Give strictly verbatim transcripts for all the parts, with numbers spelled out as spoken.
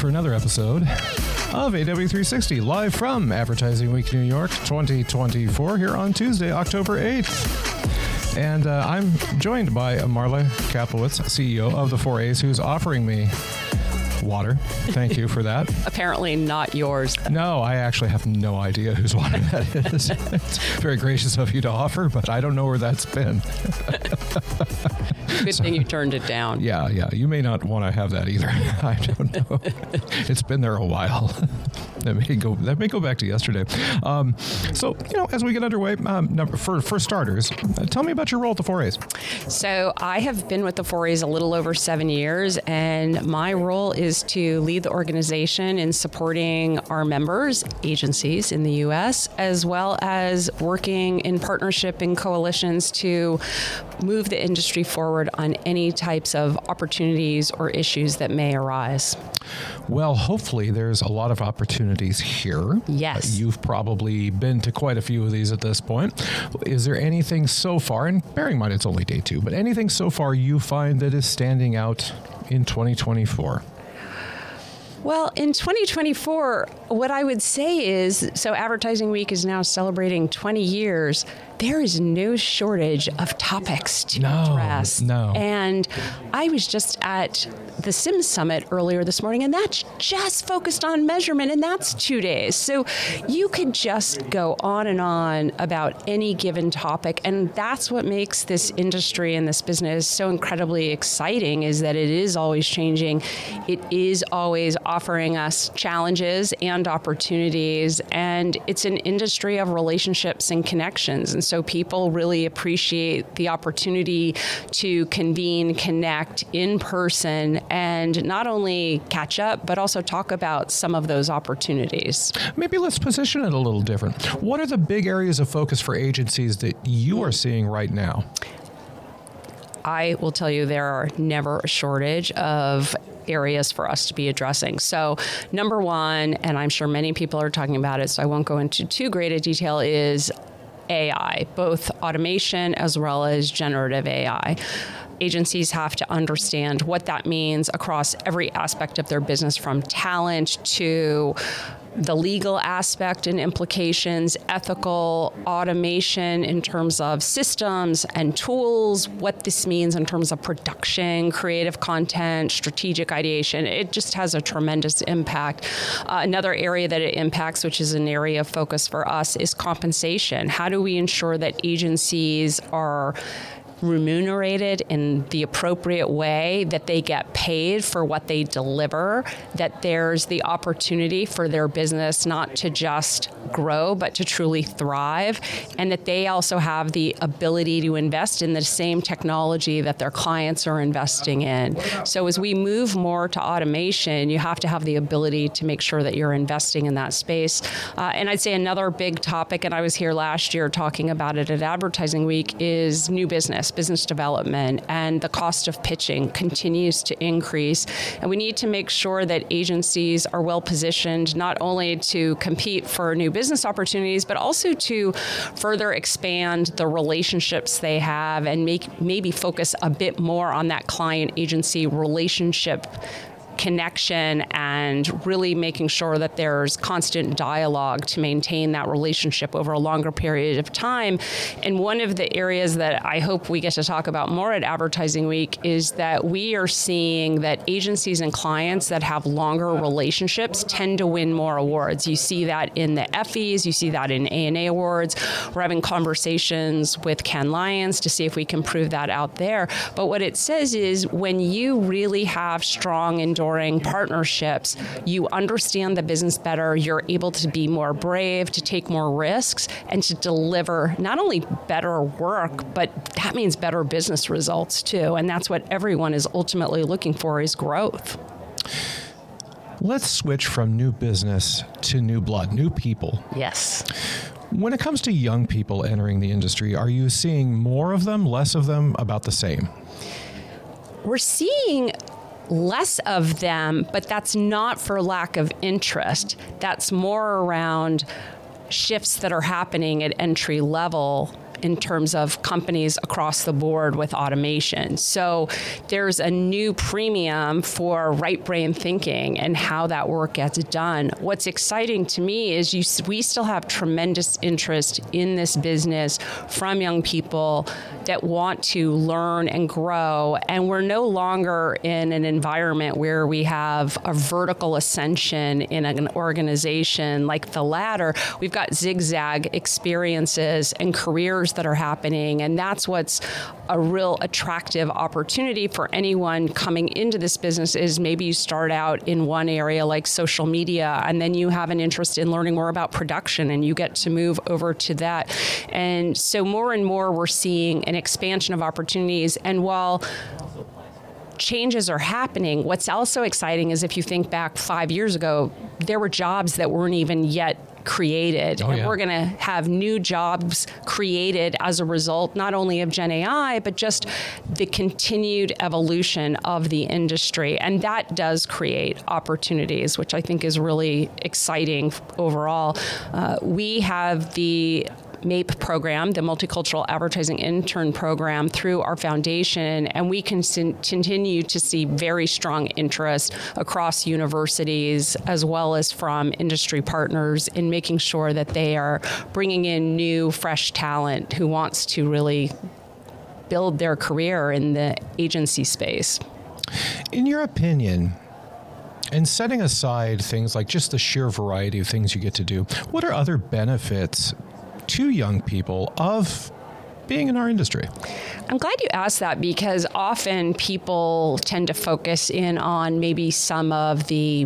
another episode of A W three sixty, live from Advertising Week New York twenty twenty-four, here on Tuesday, October eighth. And uh, I'm joined by Marla Kaplowitz, C E O of the four A's, who's offering me water. Thank you for that. Apparently not yours. No, I actually have no idea whose water that is. It's very gracious of you to offer, but I don't know where that's been. Good so, thing you turned it down. Yeah, yeah. You may not want to have that either. I don't know. It's been there a while. That may go. That may go back to yesterday. Um, so, you know, as we get underway, um, number, for for starters, uh, tell me about your role at the four A's. So, I have been with the four A's a little over seven years, and my role is to lead the organization in supporting our members, agencies in the U S, as well as working in partnership and coalitions to move the industry forward on any types of opportunities or issues that may arise. Well, hopefully there's a lot of opportunities here. Yes. Uh, you've probably been to quite a few of these at this point. Is there anything so far, and bearing in mind it's only day two, but anything so far you find that is standing out in twenty twenty-four? Well, in twenty twenty-four, what I would say is, so Advertising Week is now celebrating twenty years. There is no shortage of topics to no, address. No. And I was just at the Sims Summit earlier this morning, and that's just focused on measurement, and that's two days. So you could just go on and on about any given topic, and that's what makes this industry and this business so incredibly exciting, is that it is always changing. It is always offering us challenges and opportunities, and it's an industry of relationships and connections. And so people really appreciate the opportunity to convene, connect in person, and not only catch up, but also talk about some of those opportunities. Maybe let's position it a little different. What are the big areas of focus for agencies that you are seeing right now? I will tell you there are never a shortage of areas for us to be addressing. So number one, and I'm sure many people are talking about it, so I won't go into too great a detail, is A I, both automation as well as generative A I. Agencies have to understand what that means across every aspect of their business, from talent to the legal aspect and implications, ethical, automation in terms of systems and tools, what this means in terms of production, creative content, strategic ideation. It just has a tremendous impact. Uh, another area that it impacts, which is an area of focus for us, is compensation. How do we ensure that agencies are remunerated in the appropriate way, that they get paid for what they deliver, that there's the opportunity for their business not to just grow, but to truly thrive, and that they also have the ability to invest in the same technology that their clients are investing in. So as we move more to automation, you have to have the ability to make sure that you're investing in that space. Uh, and I'd say another big topic, and I was here last year talking about it at Advertising Week, is new business. Business development, and the cost of pitching continues to increase. And we need to make sure that agencies are well positioned not only to compete for new business opportunities, but also to further expand the relationships they have and make maybe focus a bit more on that client-agency relationship connection, and really making sure that there's constant dialogue to maintain that relationship over a longer period of time. And one of the areas that I hope we get to talk about more at Advertising Week is that we are seeing that agencies and clients that have longer relationships tend to win more awards. You see that in the Effies, you see that in A and A Awards. We're having conversations with Cannes Lions to see if we can prove that out there. But what it says is when you really have strong, enduring partnerships, you understand the business better, you're able to be more brave, to take more risks, and to deliver not only better work, but that means better business results too. And that's what everyone is ultimately looking for, is growth. Let's switch from new business to new blood, new people. Yes. When it comes to young people entering the industry, are you seeing more of them, less of them, about the same? We're seeing less of them, but that's not for lack of interest. That's more around shifts that are happening at entry level in terms of companies across the board with automation. So there's a new premium for right brain thinking and how that work gets done. What's exciting to me is you, we still have tremendous interest in this business from young people that want to learn and grow. And we're no longer in an environment where we have a vertical ascension in an organization like the ladder. We've got zigzag experiences and careers that are happening. And that's what's a real attractive opportunity for anyone coming into this business is maybe you start out in one area like social media, and then you have an interest in learning more about production and you get to move over to that. And so more and more we're seeing an expansion of opportunities. And while changes are happening, what's also exciting is if you think back five years ago, there were jobs that weren't even yet created. Oh, and yeah. we're going to have new jobs created as a result, not only of Gen A I, but just the continued evolution of the industry. And that does create opportunities, which I think is really exciting overall. Uh, we have the MAPE program, the Multicultural Advertising Intern Program, through our foundation, and we can continue to see very strong interest across universities as well as from industry partners in making sure that they are bringing in new, fresh talent who wants to really build their career in the agency space. In your opinion, and setting aside things like just the sheer variety of things you get to do, what are other benefits to young people of being in our industry? I'm glad you asked that because often people tend to focus in on maybe some of the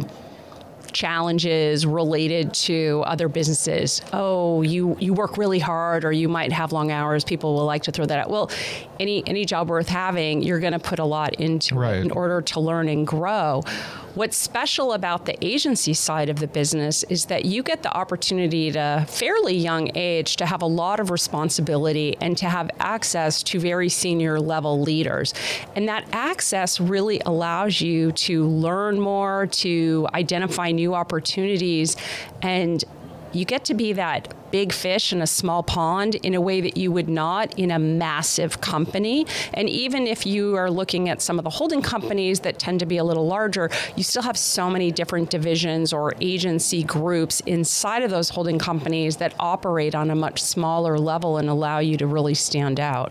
challenges related to other businesses. Oh, you, you work really hard or you might have long hours. People will like to throw that out. Well, any any job worth having, you're going to put a lot into right. it in order to learn and grow. What's special about the agency side of the business is that you get the opportunity at a fairly young age to have a lot of responsibility and to have access to very senior level leaders. And that access really allows you to learn more, to identify new opportunities, and you get to be that big fish in a small pond in a way that you would not in a massive company. And even if you are looking at some of the holding companies that tend to be a little larger, you still have so many different divisions or agency groups inside of those holding companies that operate on a much smaller level and allow you to really stand out.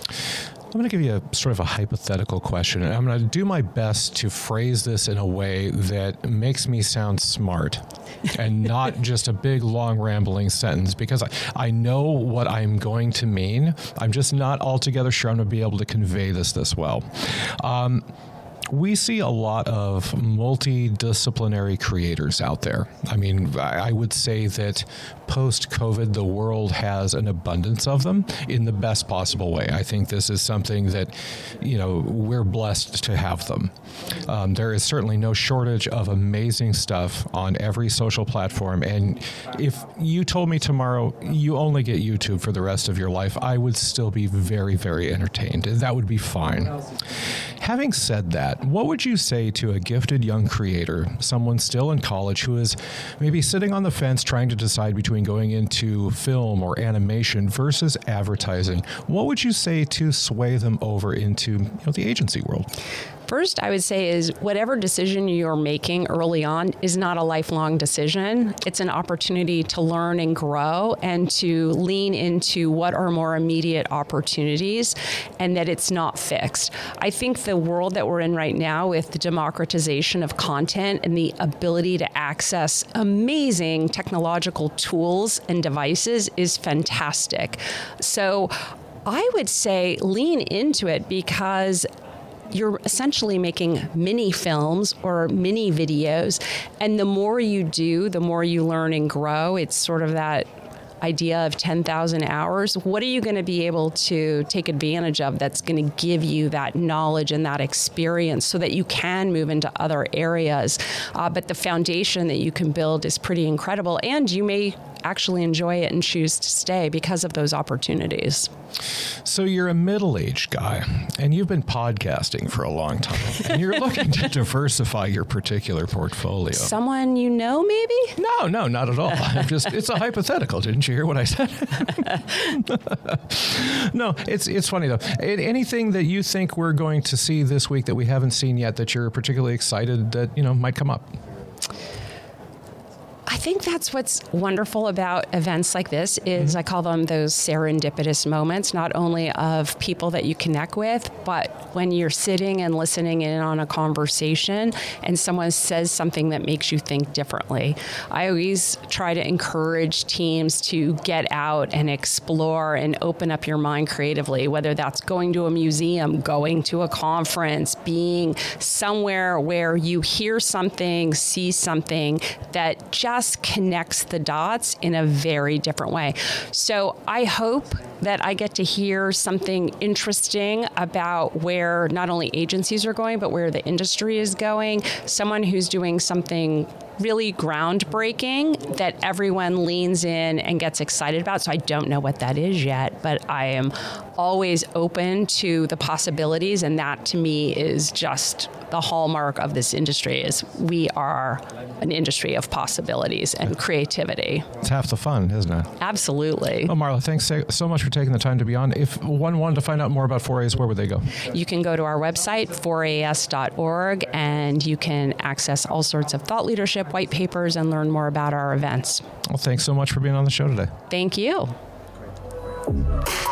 I'm going to give you a sort of a hypothetical question, and I'm going to do my best to phrase this in a way that makes me sound smart and not just a big, long, rambling sentence, because I, I know what I'm going to mean. I'm just not altogether sure I'm going to be able to convey this this well. Um, We see a lot of multidisciplinary creators out there. I mean, I would say that post-COVID, the world has an abundance of them in the best possible way. I think this is something that, you know, we're blessed to have them. Um, there is certainly no shortage of amazing stuff on every social platform. And if you told me tomorrow you only get YouTube for the rest of your life, I would still be very, very entertained. That would be fine. Having said that, what would you say to a gifted young creator, someone still in college who is maybe sitting on the fence trying to decide between going into film or animation versus advertising? What would you say to sway them over into, you know, the agency world? First, I would say is whatever decision you're making early on is not a lifelong decision. It's an opportunity to learn and grow and to lean into what are more immediate opportunities, and that it's not fixed. I think the world that we're in right now with the democratization of content and the ability to access amazing technological tools and devices is fantastic. So I would say lean into it because you're essentially making mini films or mini videos. And the more you do, the more you learn and grow. It's sort of that idea of ten thousand hours. What are you going to be able to take advantage of that's going to give you that knowledge and that experience so that you can move into other areas? Uh, but the foundation that you can build is pretty incredible. And you may actually enjoy it and choose to stay because of those opportunities. So you're a middle-aged guy, and you've been podcasting for a long time, and you're looking to diversify your particular portfolio. Someone you know, maybe? No, no, not at all. I'm just it's a hypothetical. Didn't you hear what I said? No, it's it's funny though. Anything that you think we're going to see this week that we haven't seen yet that you're particularly excited that, you know, might come up? I think that's what's wonderful about events like this is mm-hmm. I call them those serendipitous moments, not only of people that you connect with, but when you're sitting and listening in on a conversation and someone says something that makes you think differently. I always try to encourage teams to get out and explore and open up your mind creatively, whether that's going to a museum, going to a conference, being somewhere where you hear something, see something that just connects the dots in a very different way. So I hope that I get to hear something interesting about where not only agencies are going, but where the industry is going. Someone who's doing something really groundbreaking that everyone leans in and gets excited about. So I don't know what that is yet, but I am always open to the possibilities. And that to me is just the hallmark of this industry is we are an industry of possibilities and creativity. It's half the fun, isn't it? Absolutely. Oh, Marla, thanks so much for taking the time to be on. If one wanted to find out more about four A S, where would they go? You can go to our website, four A S dot org, and you can access all sorts of thought leadership white papers and learn more about our events. Well, thanks so much for being on the show today. Thank you.